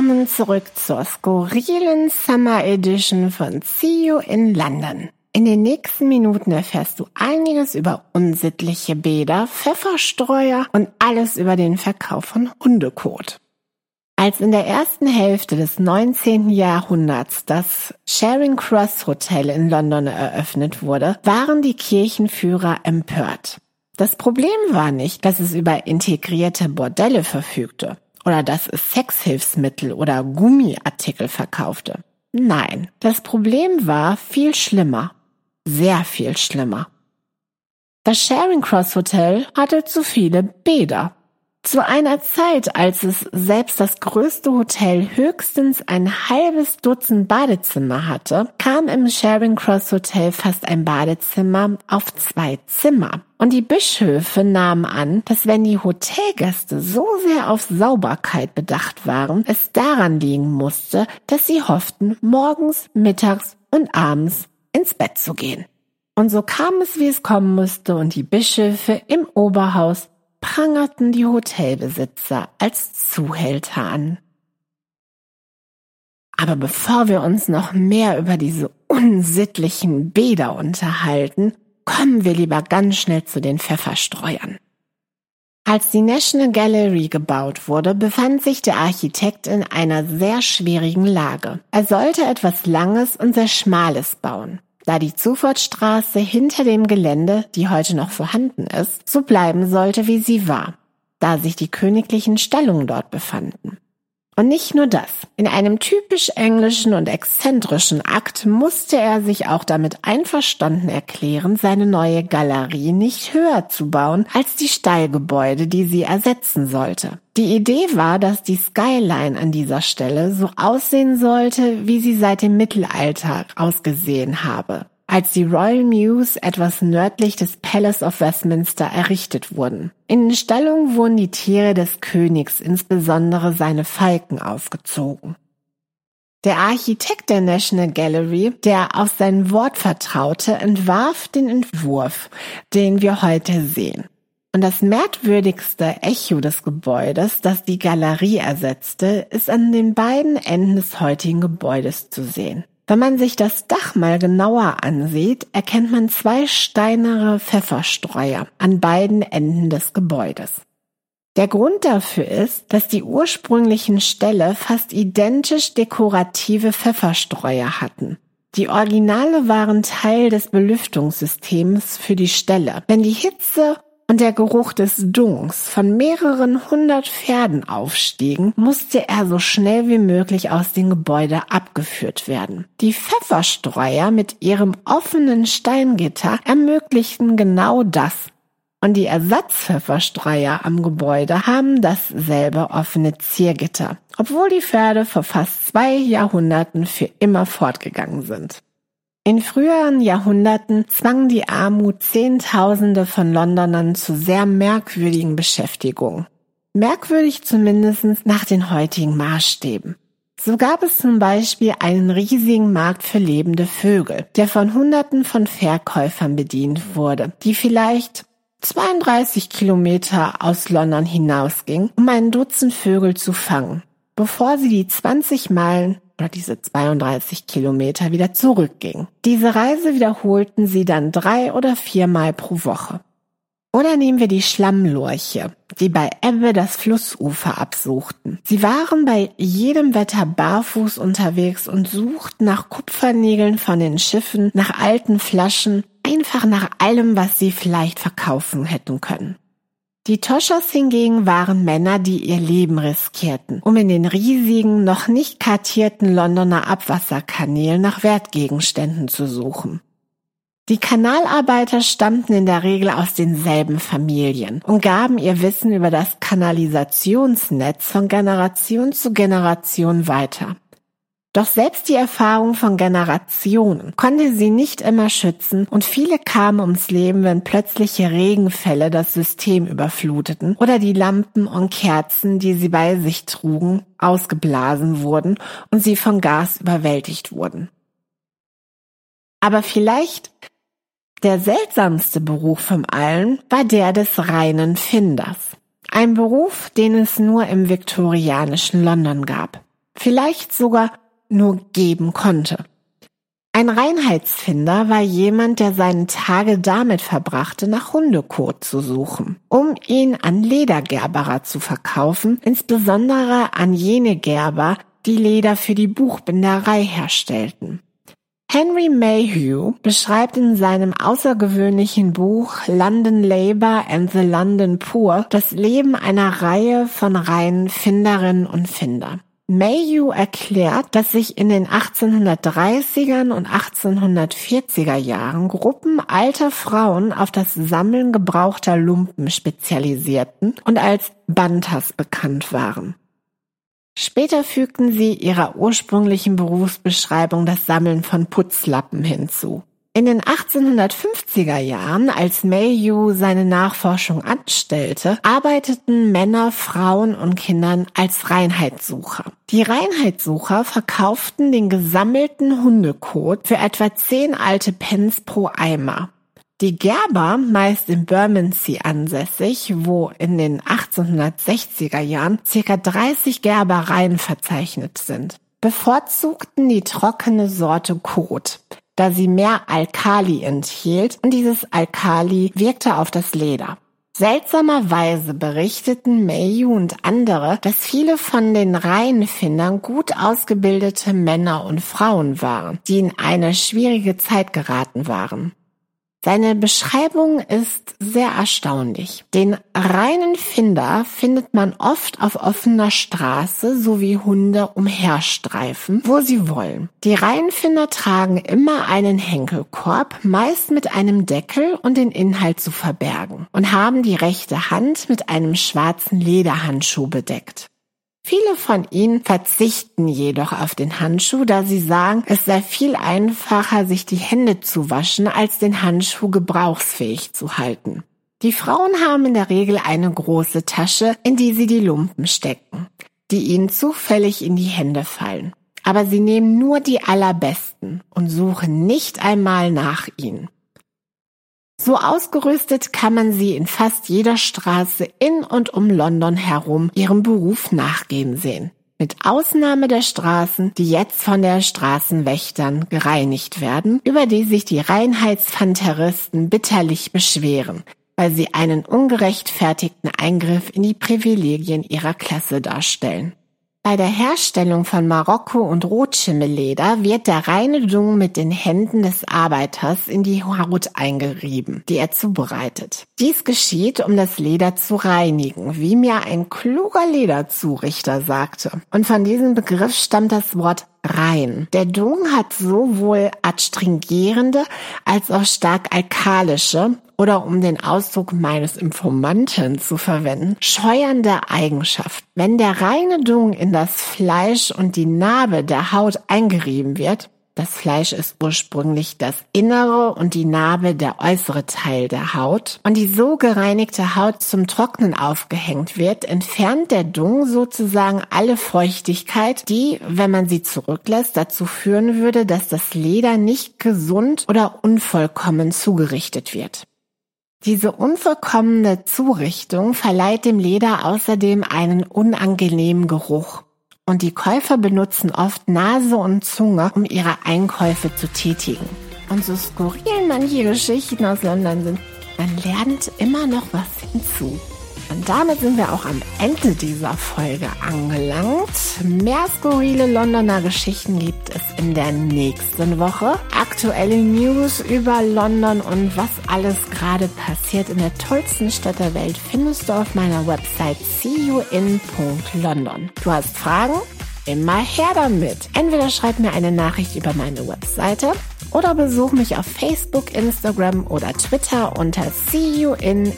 Willkommen zurück zur skurrilen Summer Edition von See You in London. In den nächsten Minuten erfährst du einiges über unsittliche Bäder, Pfefferstreuer und alles über den Verkauf von Hundekot. Als in der ersten Hälfte des 19. Jahrhunderts das Charing Cross Hotel in London eröffnet wurde, waren die Kirchenführer empört. Das Problem war nicht, dass es über integrierte Bordelle verfügte oder dass es Sexhilfsmittel oder Gummiartikel verkaufte. Nein, das Problem war viel schlimmer. Sehr viel schlimmer. Das Charing Cross Hotel hatte zu viele Bäder. Zu einer Zeit, als es selbst das größte Hotel höchstens ein halbes Dutzend Badezimmer hatte, kam im Charing Cross Hotel fast ein Badezimmer auf 2 Zimmer. Und die Bischöfe nahmen an, dass wenn die Hotelgäste so sehr auf Sauberkeit bedacht waren, es daran liegen musste, dass sie hofften, morgens, mittags und abends ins Bett zu gehen. Und so kam es, wie es kommen musste, und die Bischöfe im Oberhaus prangerten die Hotelbesitzer als Zuhälter an. Aber bevor wir uns noch mehr über diese unsittlichen Bäder unterhalten, kommen wir lieber ganz schnell zu den Pfefferstreuern. Als die National Gallery gebaut wurde, befand sich der Architekt in einer sehr schwierigen Lage. Er sollte etwas Langes und sehr Schmales bauen, da die Zufahrtsstraße hinter dem Gelände, die heute noch vorhanden ist, so bleiben sollte, wie sie war, da sich die königlichen Stallungen dort befanden. Und nicht nur das. In einem typisch englischen und exzentrischen Akt musste er sich auch damit einverstanden erklären, seine neue Galerie nicht höher zu bauen als die Stallgebäude, die sie ersetzen sollte. Die Idee war, dass die Skyline an dieser Stelle so aussehen sollte, wie sie seit dem Mittelalter ausgesehen habe, als die Royal Mews etwas nördlich des Palace of Westminster errichtet wurden. In den Stallungen wurden die Tiere des Königs, insbesondere seine Falken, aufgezogen. Der Architekt der National Gallery, der auf sein Wort vertraute, entwarf den Entwurf, den wir heute sehen. Und das merkwürdigste Echo des Gebäudes, das die Galerie ersetzte, ist an den beiden Enden des heutigen Gebäudes zu sehen. Wenn man sich das Dach mal genauer ansieht, erkennt man 2 steinerne Pfefferstreuer an beiden Enden des Gebäudes. Der Grund dafür ist, dass die ursprünglichen Ställe fast identisch dekorative Pfefferstreuer hatten. Die Originale waren Teil des Belüftungssystems für die Ställe. Wenn die Hitze und der Geruch des Dungs von mehreren 100 Pferden aufstiegen, musste er so schnell wie möglich aus dem Gebäude abgeführt werden. Die Pfefferstreuer mit ihrem offenen Steingitter ermöglichten genau das. Und die Ersatzpfefferstreuer am Gebäude haben dasselbe offene Ziergitter, obwohl die Pferde vor fast 2 Jahrhunderten für immer fortgegangen sind. In früheren Jahrhunderten zwang die Armut Zehntausende von Londonern zu sehr merkwürdigen Beschäftigungen. Merkwürdig zumindest nach den heutigen Maßstäben. So gab es zum Beispiel einen riesigen Markt für lebende Vögel, der von Hunderten von Verkäufern bedient wurde, die vielleicht 32 Kilometer aus London hinausgingen, um ein Dutzend Vögel zu fangen, bevor sie die 20 Meilen oder diese 32 Kilometer wieder zurückgingen. Diese Reise wiederholten sie dann 3 oder 4 Mal pro Woche. Oder nehmen wir die Schlammlurche, die bei Ebbe das Flussufer absuchten. Sie waren bei jedem Wetter barfuß unterwegs und suchten nach Kupfernägeln von den Schiffen, nach alten Flaschen, einfach nach allem, was sie vielleicht verkaufen hätten können. Die Toschers hingegen waren Männer, die ihr Leben riskierten, um in den riesigen, noch nicht kartierten Londoner Abwasserkanälen nach Wertgegenständen zu suchen. Die Kanalarbeiter stammten in der Regel aus denselben Familien und gaben ihr Wissen über das Kanalisationsnetz von Generation zu Generation weiter. Doch selbst die Erfahrung von Generationen konnte sie nicht immer schützen und viele kamen ums Leben, wenn plötzliche Regenfälle das System überfluteten oder die Lampen und Kerzen, die sie bei sich trugen, ausgeblasen wurden und sie von Gas überwältigt wurden. Aber vielleicht der seltsamste Beruf von allen war der des reinen Finders. Ein Beruf, den es nur im viktorianischen London gab. vielleicht sogar nur geben konnte. Ein Reinheitsfinder war jemand, der seine Tage damit verbrachte, nach Hundekot zu suchen, um ihn an Ledergerberer zu verkaufen, insbesondere an jene Gerber, die Leder für die Buchbinderei herstellten. Henry Mayhew beschreibt in seinem außergewöhnlichen Buch London Labour and the London Poor das Leben einer Reihe von reinen Finderinnen und Finder. Mayhew erklärt, dass sich in den 1830er und 1840er Jahren Gruppen alter Frauen auf das Sammeln gebrauchter Lumpen spezialisierten und als Bantas bekannt waren. Später fügten sie ihrer ursprünglichen Berufsbeschreibung das Sammeln von Putzlappen hinzu. In den 1850er Jahren, als Mayhew seine Nachforschung anstellte, arbeiteten Männer, Frauen und Kindern als Reinheitssucher. Die Reinheitssucher verkauften den gesammelten Hundekot für etwa 10 alte Pence pro Eimer. Die Gerber, meist in Bermondsey ansässig, wo in den 1860er Jahren ca. 30 Gerbereien verzeichnet sind, bevorzugten die trockene Sorte Kot, da sie mehr Alkali enthielt und dieses Alkali wirkte auf das Leder. Seltsamerweise berichteten Mayhew und andere, dass viele von den Reihenfindern gut ausgebildete Männer und Frauen waren, die in eine schwierige Zeit geraten waren. Seine Beschreibung ist sehr erstaunlich. Den reinen Finder findet man oft auf offener Straße sowie Hunde umherstreifen, wo sie wollen. Die Reihenfinder tragen immer einen Henkelkorb, meist mit einem Deckel, um den Inhalt zu verbergen, und haben die rechte Hand mit einem schwarzen Lederhandschuh bedeckt. Viele von ihnen verzichten jedoch auf den Handschuh, da sie sagen, es sei viel einfacher, sich die Hände zu waschen, als den Handschuh gebrauchsfähig zu halten. Die Frauen haben in der Regel eine große Tasche, in die sie die Lumpen stecken, die ihnen zufällig in die Hände fallen. Aber sie nehmen nur die allerbesten und suchen nicht einmal nach ihnen. So ausgerüstet kann man sie in fast jeder Straße in und um London herum ihrem Beruf nachgehen sehen. Mit Ausnahme der Straßen, die jetzt von der Straßenwächtern gereinigt werden, über die sich die Reinheitsfanteristen bitterlich beschweren, weil sie einen ungerechtfertigten Eingriff in die Privilegien ihrer Klasse darstellen. Bei der Herstellung von Marokko- und Rotschimmelleder wird der reine Dung mit den Händen des Arbeiters in die Haut eingerieben, die er zubereitet. Dies geschieht, um das Leder zu reinigen, wie mir ein kluger Lederzurichter sagte. Und von diesem Begriff stammt das Wort rein. Der Dung hat sowohl adstringierende als auch stark alkalische oder, um den Ausdruck meines Informanten zu verwenden, scheuernde Eigenschaft. Wenn der reine Dung in das Fleisch und die Narbe der Haut eingerieben wird, das Fleisch ist ursprünglich das innere und die Narbe der äußere Teil der Haut, und die so gereinigte Haut zum Trocknen aufgehängt wird, entfernt der Dung sozusagen alle Feuchtigkeit, die, wenn man sie zurücklässt, dazu führen würde, dass das Leder nicht gesund oder unvollkommen zugerichtet wird. Diese unvollkommene Zurichtung verleiht dem Leder außerdem einen unangenehmen Geruch. Und die Käufer benutzen oft Nase und Zunge, um ihre Einkäufe zu tätigen. Und so skurril manche Geschichten aus London sind, man lernt immer noch was hinzu. Und damit sind wir auch am Ende dieser Folge angelangt. Mehr skurrile Londoner Geschichten gibt es in der nächsten Woche. Aktuelle News über London und was alles gerade passiert in der tollsten Stadt der Welt findest du auf meiner Website seeyouin.london. Du hast Fragen? Immer her damit. Entweder schreib mir eine Nachricht über meine Webseite oder besuch mich auf Facebook, Instagram oder Twitter unter seeyouinldn.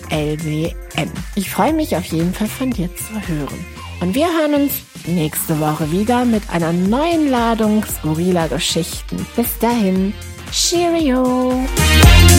Ich freue mich auf jeden Fall von dir zu hören. Und wir hören uns nächste Woche wieder mit einer neuen Ladung skurriler Geschichten. Bis dahin, Cheerio!